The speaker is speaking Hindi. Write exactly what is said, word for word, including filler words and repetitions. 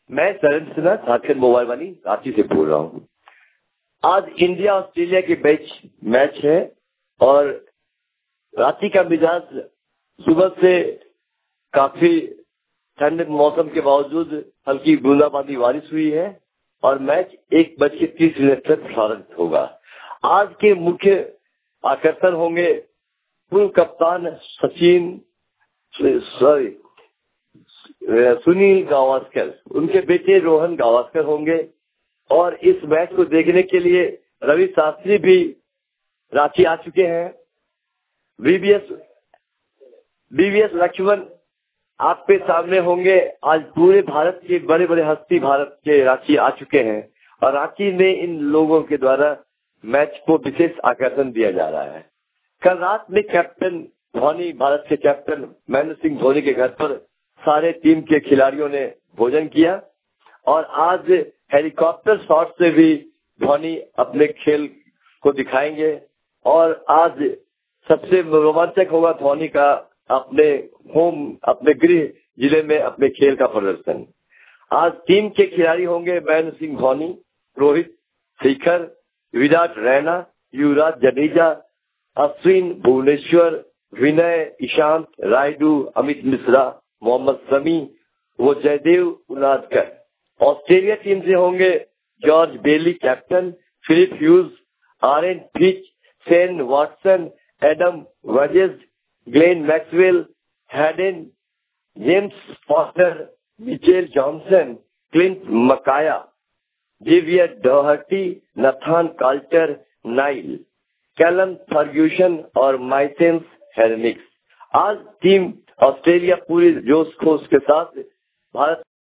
मैं शरण सिन्हा झारखंड मोबाइल वाली रांची से बोल रहा हूँ। आज इंडिया ऑस्ट्रेलिया के बीच मैच है और रांची का मिजाज सुबह से काफी ठंड मौसम के बावजूद हल्की बूंदाबांदी बारिश हुई है और मैच एक बज के तीस मिनट तक प्रसारित होगा। आज के मुख्य आकर्षण होंगे पूर्व कप्तान सचिन सॉरी सुनील गावस्कर, उनके बेटे रोहन गावस्कर होंगे और इस मैच को देखने के लिए रवि शास्त्री भी रांची आ चुके हैं। वीवीएस वीवीएस लक्ष्मण आपके सामने होंगे। आज पूरे भारत के बड़े बड़े हस्ती भारत के रांची आ चुके हैं और रांची में इन लोगों के द्वारा मैच को विशेष आकर्षण दिया जा रहा है। कल रात में कैप्टन धोनी, भारत के कैप्टन महेंद्र सिंह धोनी के घर पर सारे टीम के खिलाड़ियों ने भोजन किया और आज हेलीकॉप्टर शॉट से भी धोनी अपने खेल को दिखाएंगे और आज सबसे रोमांचक होगा धोनी का अपने होम अपने गृह जिले में अपने खेल का प्रदर्शन। आज टीम के खिलाड़ी होंगे महेंद्र सिंह धोनी, रोहित, शिखर, विराट रैना, युवराज जडेजा, अश्विन, भुवनेश्वर, विनय, ईशांत, रायडू, अमित मिश्रा, मोहम्मद शमी, वो जयदेव उनादकर। ऑस्ट्रेलिया टीम से होंगे George Bailey captain, Philip Hughes, Aaron Finch, Shane Watson, Adam Voges, Glenn Maxwell, Haddin, James Faulkner, Mitchell Johnson, Clint McKay, Xavier Doherty, Nathan Coulter, Nile, Callum Ferguson और माइसेंस हेरनिक्स। आज टीम ऑस्ट्रेलिया पूरी जोश खोश के साथ भारत